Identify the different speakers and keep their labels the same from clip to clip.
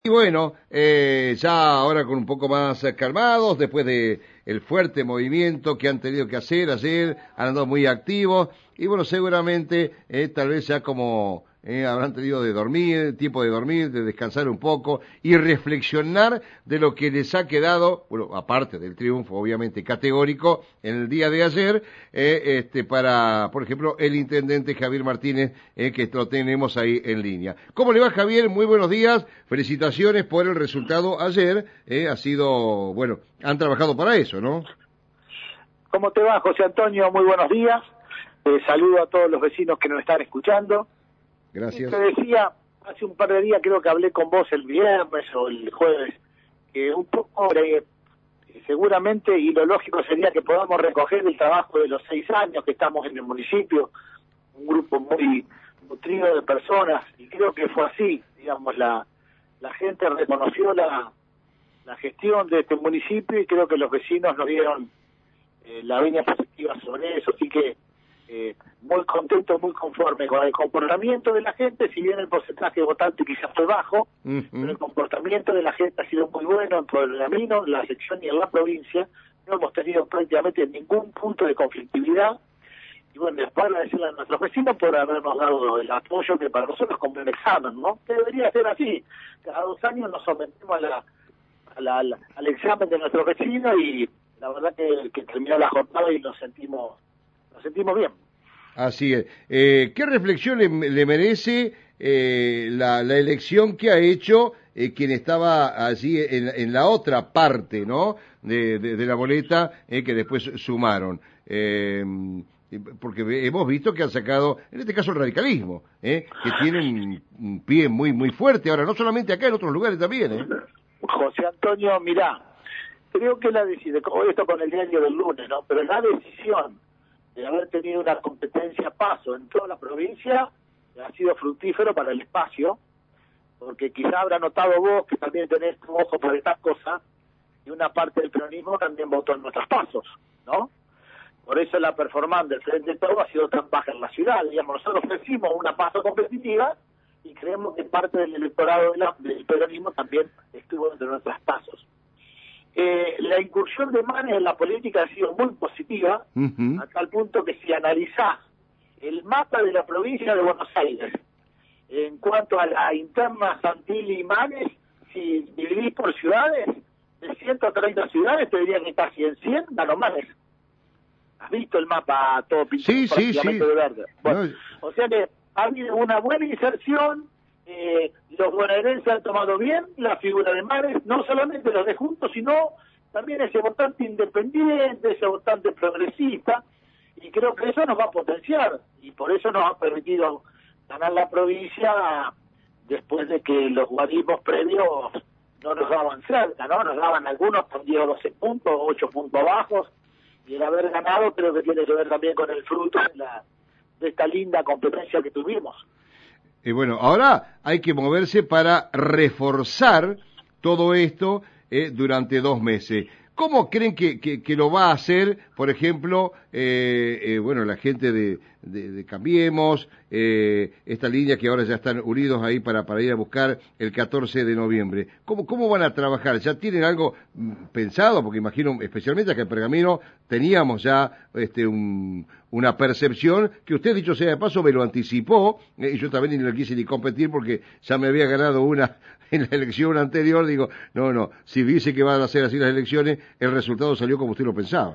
Speaker 1: Y bueno, ya ahora con un poco más calmados, después de el fuerte movimiento que han tenido que hacer ayer, han andado muy activos, y bueno, seguramente tal vez ya como habrán tenido de dormir, tiempo de dormir, de descansar un poco, y reflexionar de lo que les ha quedado, bueno, aparte del triunfo obviamente categórico, en el día de ayer, para, por ejemplo, el intendente Javier Martínez, que lo tenemos ahí en línea. ¿Cómo le va, Javier? Muy buenos días, felicitaciones por el resultado ayer, ha sido, bueno, han trabajado para eso, ¿no?
Speaker 2: ¿Cómo te va, José Antonio? Muy buenos días. Saludo a todos los vecinos que nos están escuchando.
Speaker 1: Gracias.
Speaker 2: Y te decía, hace un par de días creo que hablé con vos el viernes o el jueves, que un poco seguramente, y lo lógico sería que podamos recoger el trabajo de los 6 años que estamos en el municipio, un grupo muy nutrido de personas, y creo que fue así, digamos, la gente reconoció la gestión de este municipio y creo que los vecinos nos dieron la venia positiva sobre eso, así que muy contento, muy conforme con el comportamiento de la gente, si bien el porcentaje votante quizás fue bajo, pero el comportamiento de la gente ha sido muy bueno en Pergamino, en la sección y en la provincia. No hemos tenido prácticamente ningún punto de conflictividad, y bueno, después agradecerle a nuestros vecinos por habernos dado el apoyo que para nosotros como un examen, ¿no? Que debería ser así. Cada 2 años nos sometemos al examen de nuestros vecinos, y la verdad que terminó la jornada y nos sentimos bien.
Speaker 1: Así es. ¿Qué reflexión le merece la elección que ha hecho quien estaba allí en la otra parte, ¿no? De la boleta que después sumaron? Porque hemos visto que han sacado, en este caso el radicalismo, que tiene un pie muy fuerte, ahora no solamente acá, en otros lugares también.
Speaker 2: José Antonio, mirá, creo que la decisión, esto con el diario del lunes, ¿no? Pero la decisión de haber tenido una competencia paso en toda la provincia ha sido fructífero para el espacio, porque quizá habrá notado vos que también tenés tu ojo por estas cosas, y una parte del peronismo también votó en nuestros pasos, ¿no? Por eso la performance del Frente de Todos ha sido tan baja en la ciudad. Digamos, nosotros ofrecimos una paso competitiva y creemos que parte del electorado del peronismo también estuvo entre nuestros pasos. La incursión de Manes en la política ha sido muy positiva, a tal punto que si analizás el mapa de la provincia de Buenos Aires, en cuanto a la interna Santilli y Manes, si dividís por ciudades, de 130 ciudades, te diría que casi en 100 ganó Manes. ¿Has visto el mapa todo pintado prácticamente de verde? Bueno, no. O sea que ha habido una buena inserción, los bonaerenses han tomado bien la figura de Manes, no solamente los de Juntos, sino también ese votante independiente, ese votante progresista, y creo que eso nos va a potenciar, y por eso nos ha permitido ganar la provincia después de que los guarismos previos no nos daban cerca, ¿no? Nos daban algunos con 10 o 12 puntos, 8 puntos bajos, y el haber ganado creo que tiene que ver también con el fruto de esta linda competencia que tuvimos.
Speaker 1: Y bueno, ahora hay que moverse para reforzar todo esto durante 2 meses. ¿Cómo creen que lo va a hacer, por ejemplo, bueno, la gente de Cambiemos, esta línea que ahora ya están unidos ahí para ir a buscar el 14 de noviembre? ¿Cómo van a trabajar? ¿Ya tienen algo pensado? Porque imagino, especialmente acá en Pergamino, teníamos ya una percepción que usted, dicho sea de paso, me lo anticipó, y yo también ni lo quise ni competir porque ya me había ganado una en la elección anterior. Digo, no, si dice que van a ser así las elecciones, el resultado salió como usted lo pensaba.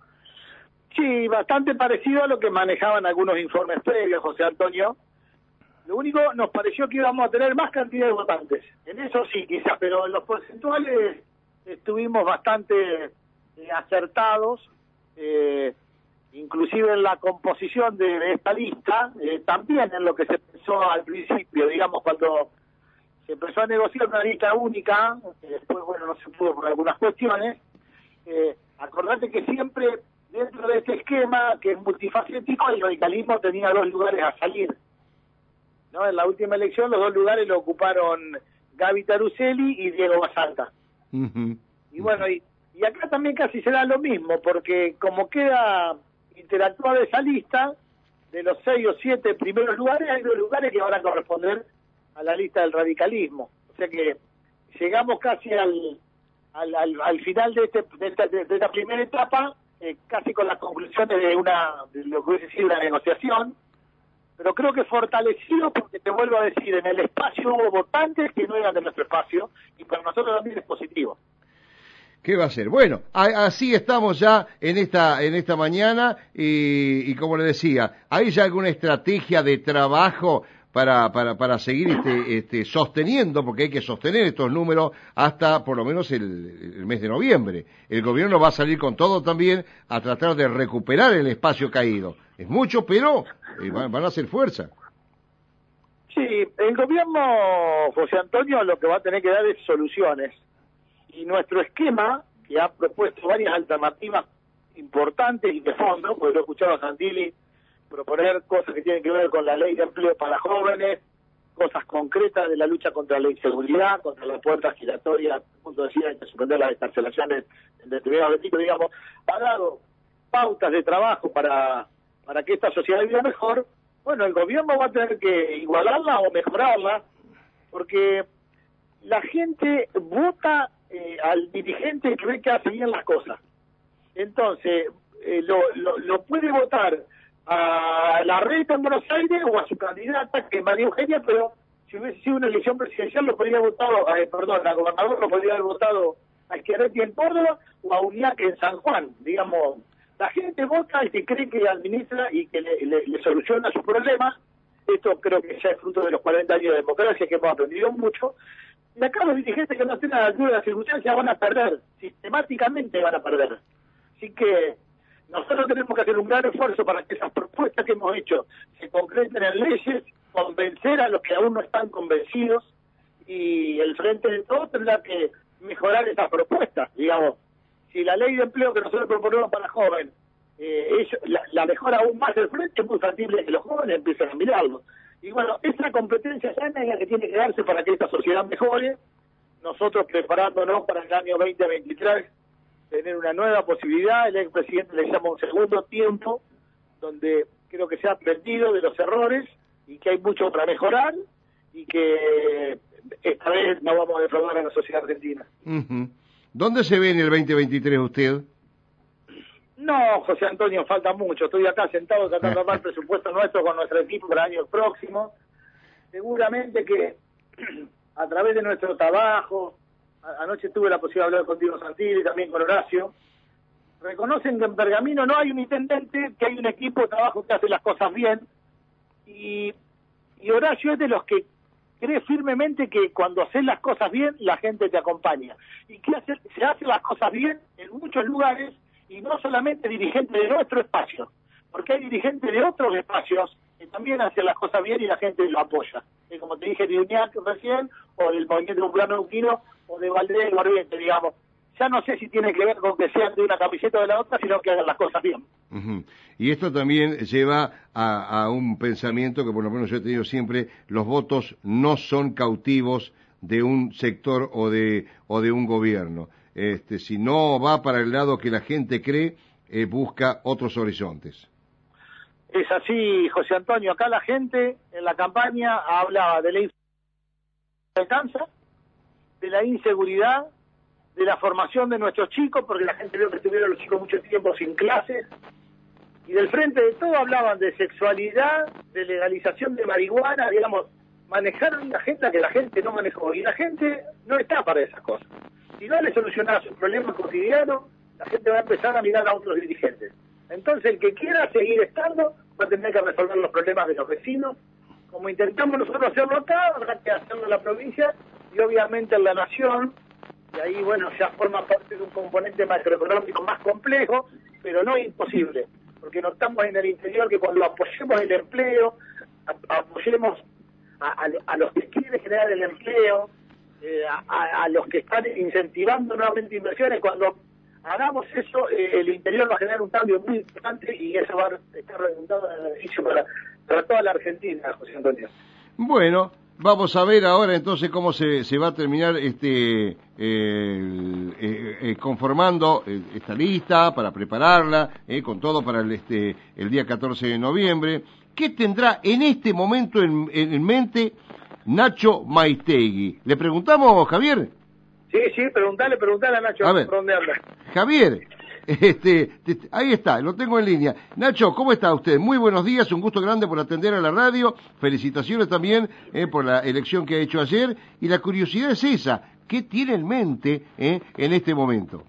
Speaker 2: Sí, bastante parecido a lo que manejaban algunos informes previos, José Antonio. Lo único, nos pareció que íbamos a tener más cantidad de votantes. En eso sí, quizás, pero en los porcentuales estuvimos bastante acertados, inclusive en la composición de esta lista, también en lo que se pensó al principio, digamos, cuando se empezó a negociar una lista única, que después, bueno, no se pudo por algunas cuestiones. Acordate que siempre dentro de este esquema, que es multifacético, el radicalismo tenía 2 lugares a salir, ¿no? En la última elección los 2 lugares lo ocuparon Gaby Taruselli y Diego Basanta. Y bueno, y acá también casi será lo mismo, porque como queda interactuada esa lista, de los 6 o 7 primeros lugares, hay 2 lugares que van a corresponder a la lista del radicalismo. O sea que llegamos casi al final de esta primera etapa, casi con las conclusiones de lo que hubiese sido una negociación, pero creo que fortalecido porque te vuelvo a decir, en el espacio hubo votantes que no eran de nuestro espacio, y para nosotros también es positivo.
Speaker 1: ¿Qué va a ser? Bueno, así estamos ya en esta mañana y como le decía, ¿hay ya alguna estrategia de trabajo para seguir sosteniendo, porque hay que sostener estos números hasta por lo menos el mes de noviembre? El gobierno va a salir con todo también a tratar de recuperar el espacio caído. Es mucho, pero van a hacer fuerza.
Speaker 2: Sí, el gobierno, José Antonio, lo que va a tener que dar es soluciones. Y nuestro esquema, que ha propuesto varias alternativas importantes y de fondo, porque lo he escuchado a Santilli proponer cosas que tienen que ver con la ley de empleo para jóvenes, cosas concretas de la lucha contra la inseguridad, contra las puertas giratorias, punto decía, hay que suspender las excarcelaciones en determinados delitos, digamos, ha dado pautas de trabajo para que esta sociedad viva mejor. Bueno, el gobierno va a tener que igualarla o mejorarla, porque la gente vota al dirigente que ve que hace bien las cosas. Entonces, lo puede votar a la Reta en Buenos Aires o a su candidata, que es María Eugenia, pero si hubiese sido una elección presidencial, lo podría haber votado, a gobernador lo podría haber votado a Schiaretti en Córdoba o a Uñac en San Juan. Digamos, la gente vota al que cree que administra y que le soluciona sus problemas. Esto creo que ya es fruto de los 40 años de democracia, que hemos aprendido mucho. Y acá los dirigentes que no estén a la altura de las circunstancias van a perder, sistemáticamente van a perder. Así que nosotros tenemos que hacer un gran esfuerzo para que esas propuestas que hemos hecho se concreten en leyes, convencer a los que aún no están convencidos, y el Frente de Todos tendrá que mejorar esas propuestas. Digamos, si la ley de empleo que nosotros proponemos para jóvenes la mejora aún más del Frente, es muy factible que los jóvenes empiecen a mirarlo. Y bueno, esa competencia sana es la que tiene que darse para que esta sociedad mejore. Nosotros preparándonos para el año 2023, tener una nueva posibilidad. El expresidente le llama un segundo tiempo, donde creo que se ha aprendido de los errores y que hay mucho para mejorar y que esta vez no vamos a defraudar a la sociedad argentina.
Speaker 1: ¿Dónde se ve en el 2023 usted?
Speaker 2: No, José Antonio, falta mucho. Estoy acá sentado tratando de armar el presupuesto nuestro con nuestro equipo para el año próximo. Seguramente que a través de nuestro trabajo, anoche tuve la posibilidad de hablar contigo, Santilli, y también con Horacio, reconocen que en Pergamino no hay un intendente, que hay un equipo de trabajo que hace las cosas bien, y Horacio es de los que cree firmemente que cuando haces las cosas bien, la gente te acompaña. Y que se hacen las cosas bien en muchos lugares, y no solamente dirigentes de nuestro espacio, porque hay dirigentes de otros espacios que también hacen las cosas bien y la gente lo apoya. Como te dije, de Uñac recién, o del Movimiento Popular Neuquino, o de Valdés del Barbiente, digamos. Ya no sé si tiene que ver con que sean de una camiseta o de la otra, sino que hagan las cosas bien.
Speaker 1: Y esto también lleva a un pensamiento que por lo menos yo he tenido siempre: los votos no son cautivos de un sector o de un gobierno. Si no va para el lado que la gente cree, busca otros horizontes.
Speaker 2: Es así, José Antonio. Acá la gente en la campaña hablaba de la alcanza, de la inseguridad, de la formación de nuestros chicos, porque la gente vio que estuvieron los chicos mucho tiempo sin clases, y del Frente de Todo hablaban de sexualidad, de legalización de marihuana. Digamos, manejaron una agenda que la gente no manejó, y la gente no está para esas cosas. Si no le solucionara sus problemas cotidianos, la gente va a empezar a mirar a otros dirigentes. Entonces, el que quiera seguir estando va a tener que resolver los problemas de los vecinos, como intentamos nosotros hacerlo acá, habrá que hacerlo en la provincia y obviamente en la nación, y ahí, bueno, ya forma parte de un componente macroeconómico más complejo, pero no imposible, porque notamos en el interior que cuando apoyemos el empleo, apoyemos a los que quieren generar el empleo, a los que están incentivando nuevamente inversiones, cuando hagamos eso, el interior va a generar un cambio muy importante y eso va a estar redundando en beneficio para toda la Argentina, José Antonio.
Speaker 1: Bueno, vamos a ver ahora entonces cómo se va a terminar conformando esta lista para prepararla, con todo para el día 14 de noviembre. ¿Qué tendrá en este momento en mente Nacho Maiztegui? ¿Le preguntamos, Javier?
Speaker 2: Sí, preguntale a Nacho
Speaker 1: A ver,
Speaker 2: por dónde anda.
Speaker 1: Javier, ahí está, lo tengo en línea. Nacho, ¿cómo está usted? Muy buenos días, un gusto grande por atender a la radio. Felicitaciones también por la elección que ha hecho ayer. Y la curiosidad es esa, ¿qué tiene en mente en este momento?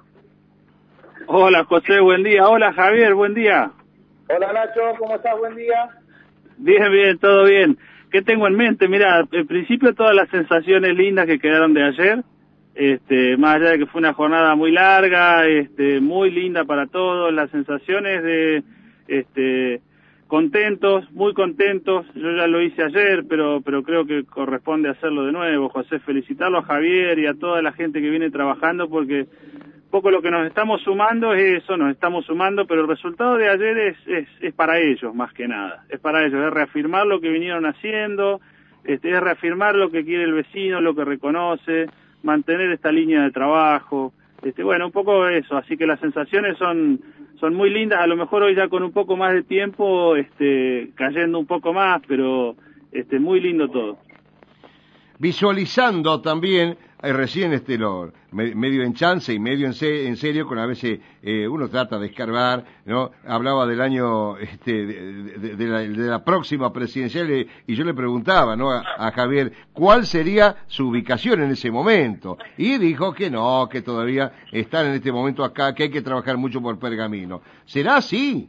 Speaker 3: Hola José, buen día. Hola Javier, buen día.
Speaker 2: Hola Nacho, ¿cómo estás? Buen día.
Speaker 3: Bien, todo bien. ¿Qué tengo en mente? Mira, en principio todas las sensaciones lindas que quedaron de ayer, más allá de que fue una jornada muy larga, muy linda para todos, las sensaciones de, contentos, muy contentos. Yo ya lo hice ayer, pero creo que corresponde hacerlo de nuevo. José, felicitarlo a Javier y a toda la gente que viene trabajando, porque poco lo que nos estamos sumando es eso, nos estamos sumando, pero el resultado de ayer es para ellos más que nada, es para ellos, es reafirmar lo que vinieron haciendo, es reafirmar lo que quiere el vecino, lo que reconoce, mantener esta línea de trabajo, bueno, un poco eso, así que las sensaciones son muy lindas, a lo mejor hoy ya con un poco más de tiempo, cayendo un poco más, pero muy lindo todo.
Speaker 1: Visualizando también, recién medio en chance y medio en serio, con a veces uno trata de escarbar, ¿no? Hablaba del año de la próxima presidencial y yo le preguntaba, ¿no? a Javier cuál sería su ubicación en ese momento, y dijo que no, que todavía están en este momento acá, que hay que trabajar mucho por Pergamino. ¿Será así?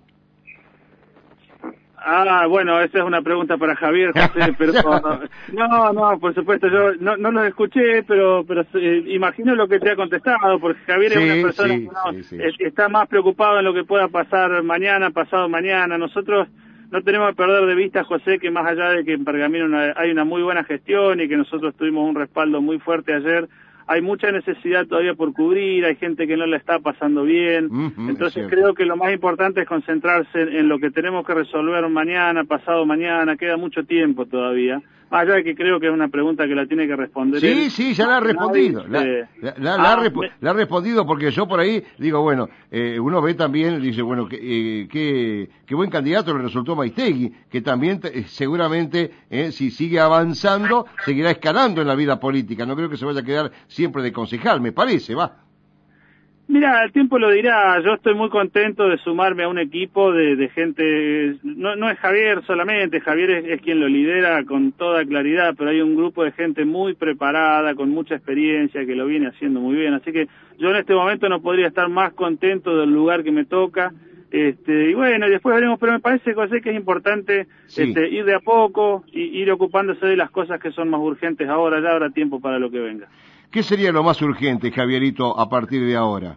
Speaker 3: Bueno, esa es una pregunta para Javier, José, pero no, por supuesto, yo no los escuché, pero imagino lo que te ha contestado, porque Javier es una persona que está más preocupado en lo que pueda pasar mañana, pasado mañana. Nosotros no tenemos que perder de vista, José, que más allá de que en Pergamino hay una muy buena gestión y que nosotros tuvimos un respaldo muy fuerte ayer, hay mucha necesidad todavía por cubrir, hay gente que no la está pasando bien, entonces creo que lo más importante es concentrarse en lo que tenemos que resolver mañana, pasado mañana, queda mucho tiempo todavía, más allá de que creo que es una pregunta que la tiene que responder él.
Speaker 1: Sí, ya la ha respondido, la ha respondido, porque yo por ahí digo, bueno, uno ve también, dice, bueno, qué buen candidato le resultó Maistegui, que también seguramente, si sigue avanzando, seguirá escalando en la vida política, no creo que se vaya a quedar siempre de concejal, me parece, va.
Speaker 3: Mira, el tiempo lo dirá, yo estoy muy contento de sumarme a un equipo de gente, no es Javier solamente, Javier es quien lo lidera con toda claridad, pero hay un grupo de gente muy preparada, con mucha experiencia, que lo viene haciendo muy bien, así que yo en este momento no podría estar más contento del lugar que me toca, y bueno, y después veremos, pero me parece, José, que es importante ir de a poco, y ir ocupándose de las cosas que son más urgentes ahora, ya habrá tiempo para lo que venga.
Speaker 1: ¿Qué sería lo más urgente, Javierito, a partir de ahora?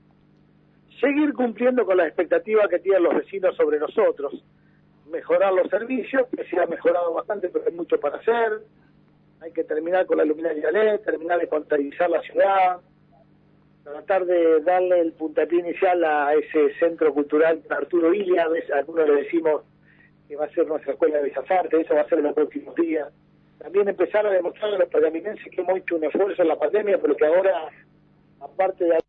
Speaker 2: Seguir cumpliendo con las expectativas que tienen los vecinos sobre nosotros. Mejorar los servicios, que se ha mejorado bastante, pero hay mucho para hacer. Hay que terminar con la luminaria LED, terminar de contabilizar la ciudad, tratar de darle el puntapié inicial a ese centro cultural Arturo Illia. Algunos le decimos que va a ser nuestra escuela de Bellas Artes, eso va a ser en los próximos días. También empezar a demostrar a los pergaminenses que hemos hecho un esfuerzo en la pandemia, pero que ahora, aparte de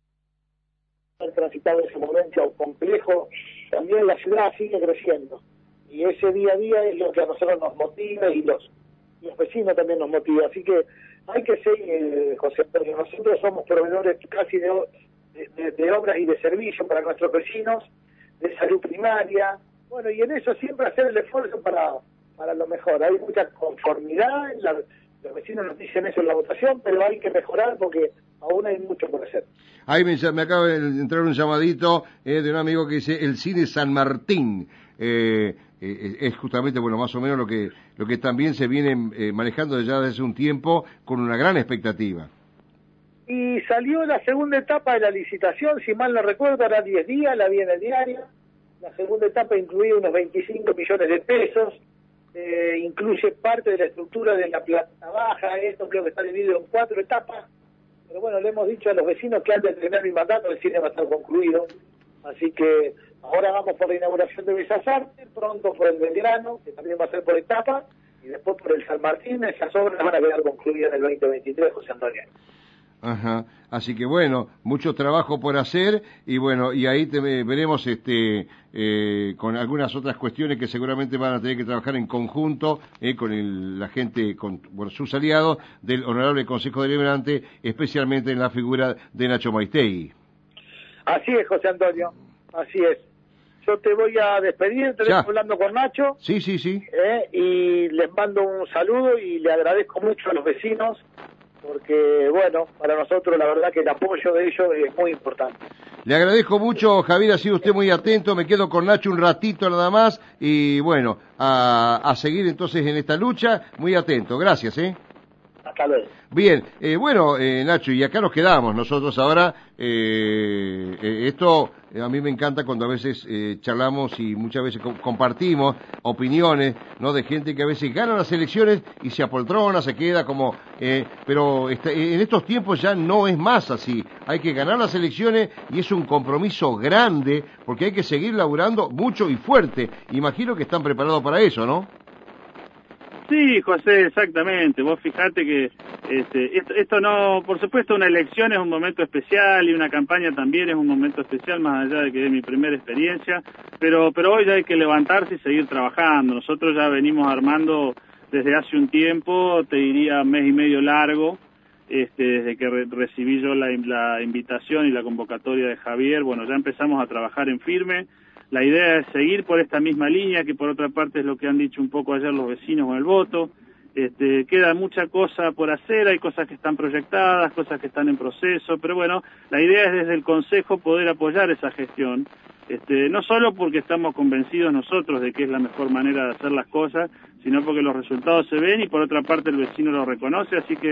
Speaker 2: haber transitado ese momento complejo, también la ciudad sigue creciendo. Y ese día a día es lo que a nosotros nos motiva y los vecinos también nos motiva. Así que hay que seguir, José, porque nosotros somos proveedores casi de obras y de servicios para nuestros vecinos, de salud primaria. Bueno, y en eso siempre hacer el esfuerzo para lo mejor. Hay mucha conformidad, los vecinos nos dicen eso en la votación, pero hay que mejorar porque aún hay mucho por hacer.
Speaker 1: Ahí me acaba de entrar un llamadito de un amigo que dice el cine San Martín. Es justamente, bueno, más o menos lo que también se viene manejando ya desde hace un tiempo con una gran expectativa.
Speaker 2: Y salió la segunda etapa de la licitación, si mal no recuerdo, era 10 días, la vi en el diario. La segunda etapa incluía unos 25 millones de pesos. Incluye parte de la estructura de la planta baja, esto creo que está dividido en 4 etapas, pero bueno, le hemos dicho a los vecinos que antes de terminar mi mandato el cine va a estar concluido, así que ahora vamos por la inauguración de Bellas Artes, pronto por el Belgrano, que también va a ser por etapas, y después por el San Martín. Esas obras van a quedar concluidas en el 2023, José Antonio.
Speaker 1: Ajá. Así que bueno, mucho trabajo por hacer y bueno, y ahí veremos con algunas otras cuestiones que seguramente van a tener que trabajar en conjunto con la gente, con sus aliados del Honorable Consejo Deliberante, especialmente en la figura de Nacho Maiztegui.
Speaker 2: Así es, José Antonio, así es. Yo te voy a despedir, te estoy hablando con Nacho.
Speaker 1: Sí, sí, sí.
Speaker 2: Y les mando un saludo y le agradezco mucho a los vecinos, porque, bueno, para nosotros la verdad que el apoyo de ellos es muy importante.
Speaker 1: Le agradezco mucho, Javier, ha sido usted muy atento, me quedo con Nacho un ratito nada más, y bueno, a seguir entonces en esta lucha, muy atento, gracias,
Speaker 2: Hasta luego.
Speaker 1: Bien, bueno, Nacho, y acá nos quedamos nosotros ahora. Esto a mí me encanta cuando a veces charlamos y muchas veces compartimos opiniones, ¿no? De gente que a veces gana las elecciones y se apoltrona, se queda como... pero en estos tiempos ya no es más así. Hay que ganar las elecciones y es un compromiso grande porque hay que seguir laburando mucho y fuerte. Imagino que están preparados para eso, ¿no?
Speaker 3: Sí, José, exactamente. Vos fijate que esto no, por supuesto, una elección es un momento especial y una campaña también es un momento especial, más allá de que es mi primera experiencia, pero hoy ya hay que levantarse y seguir trabajando. Nosotros ya venimos armando desde hace un tiempo, te diría mes y medio largo, desde que recibí yo la invitación y la convocatoria de Javier. Bueno, ya empezamos a trabajar en firme. La idea es seguir por esta misma línea, que por otra parte es lo que han dicho un poco ayer los vecinos con el voto. Queda mucha cosa por hacer, hay cosas que están proyectadas, cosas que están en proceso, pero bueno, la idea es desde el Consejo poder apoyar esa gestión, no solo porque estamos convencidos nosotros de que es la mejor manera de hacer las cosas, sino porque los resultados se ven y por otra parte el vecino lo reconoce, así que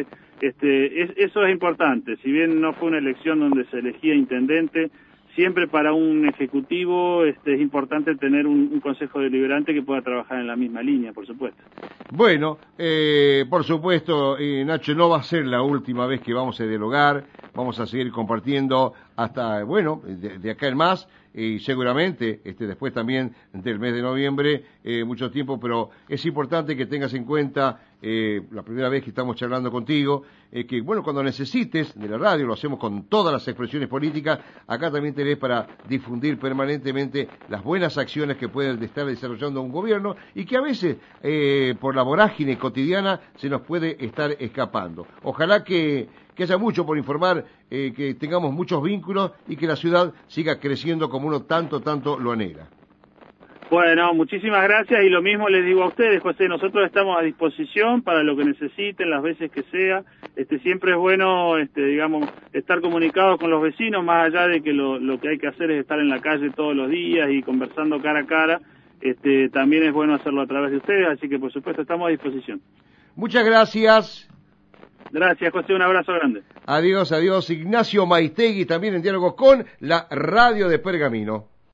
Speaker 3: eso es importante. Si bien no fue una elección donde se elegía intendente, siempre para un ejecutivo es importante tener un consejo deliberante que pueda trabajar en la misma línea, por supuesto.
Speaker 1: Bueno, por supuesto, Nacho, no va a ser la última vez que vamos a dialogar, vamos a seguir compartiendo hasta, bueno, de acá en más, y seguramente después también del mes de noviembre, mucho tiempo, pero es importante que tengas en cuenta la primera vez que estamos charlando contigo, que bueno, cuando necesites de la radio, lo hacemos con todas las expresiones políticas, acá también tenés para difundir permanentemente las buenas acciones que puede estar desarrollando un gobierno y que a veces por la vorágine cotidiana se nos puede estar escapando. Ojalá que haya mucho por informar, que tengamos muchos vínculos y que la ciudad siga creciendo como uno tanto lo anhela.
Speaker 3: Bueno, muchísimas gracias y lo mismo les digo a ustedes, José, nosotros estamos a disposición para lo que necesiten, las veces que sea. Siempre es bueno, digamos, estar comunicados con los vecinos, más allá de que lo que hay que hacer es estar en la calle todos los días y conversando cara a cara. También es bueno hacerlo a través de ustedes, así que por supuesto estamos a disposición.
Speaker 1: Muchas gracias.
Speaker 3: Gracias, José, un abrazo grande.
Speaker 1: Adiós, adiós. Ignacio Maiztegui, también en diálogo con la radio de Pergamino.